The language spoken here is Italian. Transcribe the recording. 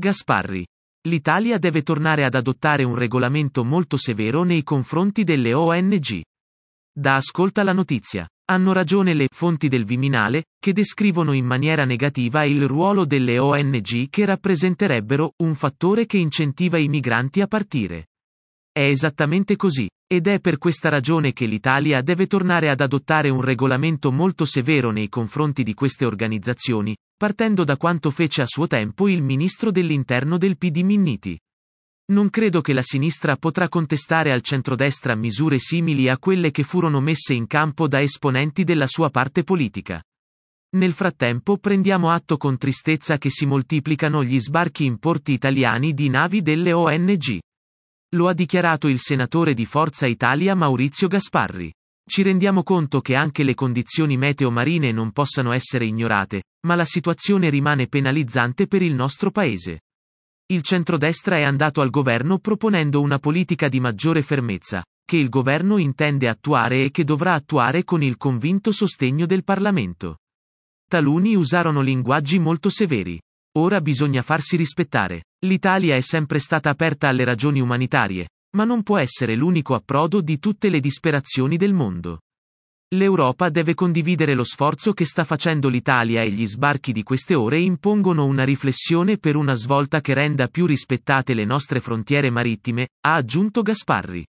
Gasparri. L'Italia deve tornare ad adottare un regolamento molto severo nei confronti delle ONG. Da Ascolta la notizia. Hanno ragione le fonti del Viminale, che descrivono in maniera negativa il ruolo delle ONG che rappresenterebbero un fattore che incentiva i migranti a partire. È esattamente così, ed è per questa ragione che l'Italia deve tornare ad adottare un regolamento molto severo nei confronti di queste organizzazioni, partendo da quanto fece a suo tempo il ministro dell'Interno del PD Minniti. Non credo che la sinistra potrà contestare al centrodestra misure simili a quelle che furono messe in campo da esponenti della sua parte politica. Nel frattempo prendiamo atto con tristezza che si moltiplicano gli sbarchi in porti italiani di navi delle ONG. Lo ha dichiarato il senatore di Forza Italia Maurizio Gasparri. Ci rendiamo conto che anche le condizioni meteo marine non possano essere ignorate, ma la situazione rimane penalizzante per il nostro paese. Il centrodestra è andato al governo proponendo una politica di maggiore fermezza, che il governo intende attuare e che dovrà attuare con il convinto sostegno del Parlamento. Taluni usarono linguaggi molto severi. Ora bisogna farsi rispettare. L'Italia è sempre stata aperta alle ragioni umanitarie, ma non può essere l'unico approdo di tutte le disperazioni del mondo. L'Europa deve condividere lo sforzo che sta facendo l'Italia e gli sbarchi di queste ore impongono una riflessione per una svolta che renda più rispettate le nostre frontiere marittime, ha aggiunto Gasparri.